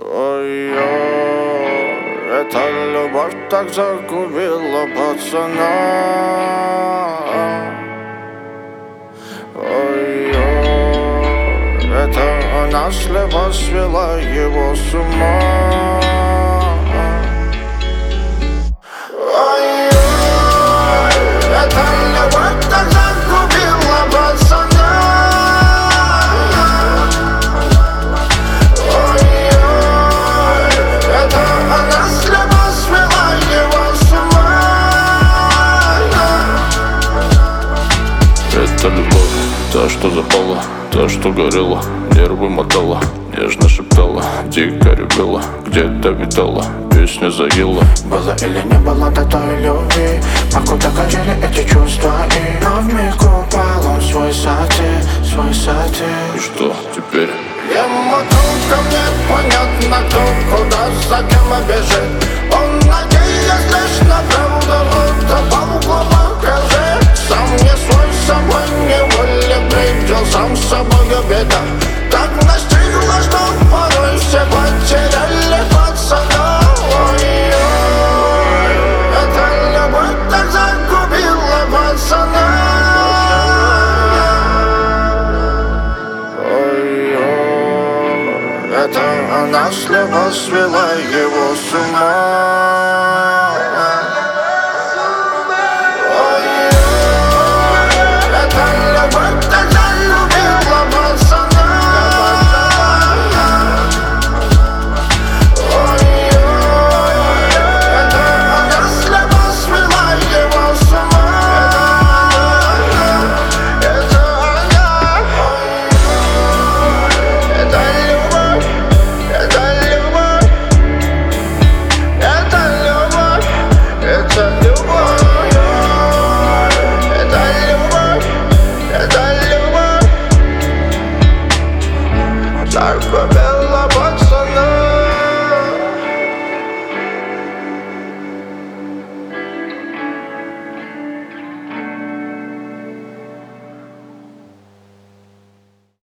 Ой-ой, эта любовь так загубила пацана. Ой-ой, это она слепо свела его с ума. Ой-ой, эта любовь так загубила пацана. Это любовь, та, что запала, та, что горела, нервы мотала, нежно шептала, дико любила, где-то витала, песня заела. Было или не было до той любви, а куда катили эти чувства, и вмиг упал он свой сати. И что теперь? Ему только непонятно, кто куда, за кем бежит. Он надеясь лишь на правду, будто по углу покажи. Сам не свой, собой неволе придел, сам с собой беда. Так настигла, что порой все потеряли пацана. Ой-ой, эта любовь так загубила пацана. Ой-ой, это она слепо свела его с ума. Taco Bell.